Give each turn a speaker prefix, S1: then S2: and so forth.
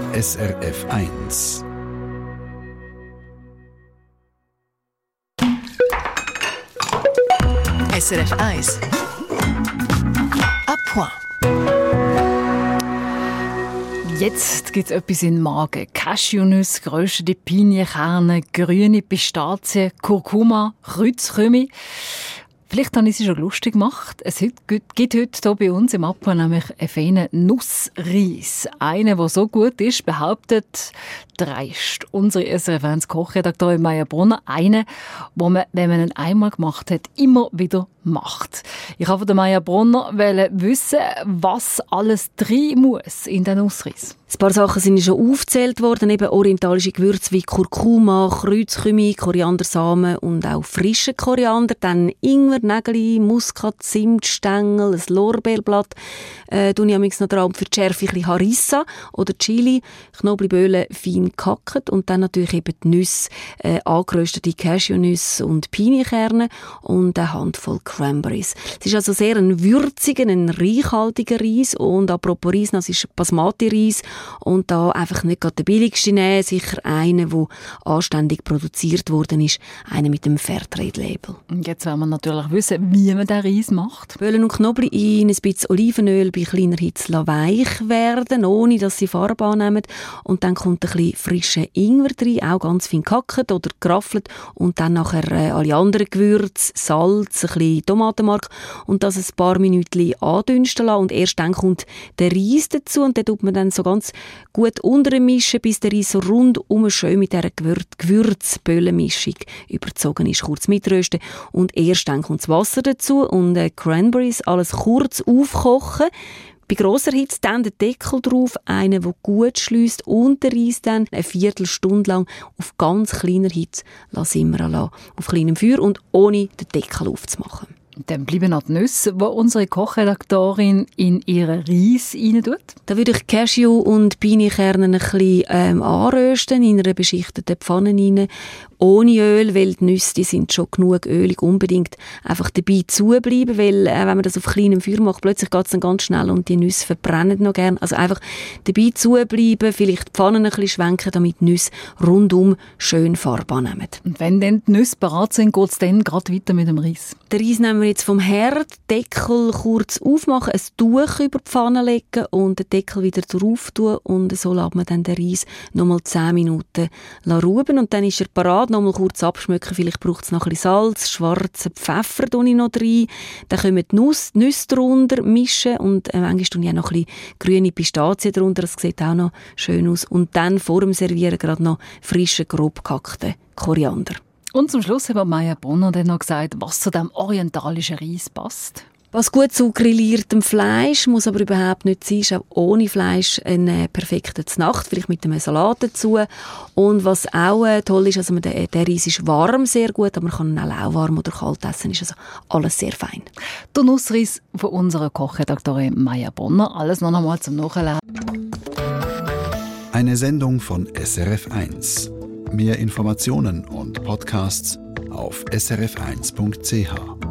S1: SRF 1.
S2: SRF 1. À point.
S3: Jetzt gibt es etwas in den Magen. Cashewnüsse, geröstete Pinienkerne, grüne Pistazien, Kurkuma, Kreuzkümmel. Vielleicht habe ich sie schon lustig gemacht. Es gibt heute hier bei uns im Apfel nämlich einen feinen Nussreis. Einer, der so gut ist, behauptet dreist unsere SRF 1 Kochredaktorin Maja Brunner. Einen, wo man, wenn man ihn einmal gemacht hat, immer wieder macht. Ich wollte von Maja Brunner wissen, was alles drin muss in den Nussreis.
S4: Ein paar Sachen sind schon aufgezählt worden, eben orientalische Gewürze wie Kurkuma, Kreuzkümmel, Koriandersamen und auch frische Koriander, dann Ingwer, Nägeli, Muskat, Zimtstängel, ein Lorbeerblatt, tue ich noch dran für die Schärfe ein bisschen Harissa oder Chili, Knoblauchbohnen fein gehackt und dann natürlich eben die Nüsse, angeröstete Cashewnüsse und Pinienkerne und eine Handvoll Cranberries. Es ist also sehr ein würziger, ein reichhaltiger Reis und apropos Reis, das ist Basmati-Reis und da einfach nicht gerade der billigste nehmen, sicher einen, der anständig produziert worden ist, einen mit dem Fairtrade-Label.
S3: Und jetzt wollen wir natürlich wissen, wie man den Reis macht.
S4: Bohnen und Knoblauch ein bisschen Olivenöl bei kleiner Hitze weich werden, ohne dass sie Farbe annehmen. Und dann kommt ein bisschen frischer Ingwer rein, auch ganz fein gehackt oder geraffelt. Und dann nachher alle anderen Gewürze, Salz, ein bisschen Tomatenmark und das ein paar Minuten andünsten lassen. Und erst dann kommt der Reis dazu und den tut man dann so ganz gut untermischen, bis der Reis so rundum schön mit dieser Gewürzböllenmischung überzogen ist. Kurz mitrösten und erst dann kommt das Wasser dazu und Cranberries, alles kurz aufkochen. Bei grosser Hitze dann den Deckel drauf, einen, der gut schliesst und den Reis dann eine Viertelstunde lang auf ganz kleiner Hitze simmern lassen. Auf kleinem Feuer und ohne den Deckel aufzumachen.
S3: Dann bleiben noch die Nüsse, die unsere Kochredaktorin in ihren Reis rein tut.
S4: Da würde ich Cashew und Pinienkerne ein bisschen anrösten in einer beschichteten Pfanne rein. Ohne Öl, weil die Nüsse die sind schon genug ölig. Unbedingt einfach dabei zubleiben, weil wenn man das auf kleinem Feuer macht, plötzlich geht es dann ganz schnell und die Nüsse verbrennen noch gern. Also einfach dabei zubleiben, vielleicht die Pfanne ein bisschen schwenken, damit die Nüsse rundum schön Farbe annehmen.
S3: Und wenn dann die Nüsse bereit sind, geht es dann gerade weiter mit dem Reis?
S4: Den Reis nehmen wir jetzt vom Herd, Deckel kurz aufmachen, ein Tuch über die Pfanne legen und den Deckel wieder drauf tun und so lässt man dann den Reis nochmal 10 Minuten ruhen und dann ist er parat. Nochmal kurz abschmecken, vielleicht braucht es noch ein bisschen Salz, schwarzen Pfeffer tue ich noch rein. Dann können die Nüsse drunter mischen und manchmal tue ich auch noch ein bisschen grüne Pistazien drunter, das sieht auch noch schön aus. Und dann vor dem Servieren gerade noch frischen, grob gehackten Koriander.
S3: Und zum Schluss hat Maja Brunner dann noch gesagt, was zu diesem orientalischen Reis passt.
S4: Was gut zu grilliertem Fleisch, muss aber überhaupt nicht sein, ist auch ohne Fleisch eine perfekte Znacht, vielleicht mit einem Salat dazu. Und was auch toll ist, also der Reis ist warm sehr gut, aber man kann ihn auch warm oder kalt essen, ist also alles sehr fein.
S3: Der Nussreis von unserer Kochredaktorin Maja Brunner, alles noch einmal zum Nachlesen.
S1: Eine Sendung von SRF 1. Mehr Informationen und Podcasts auf srf1.ch.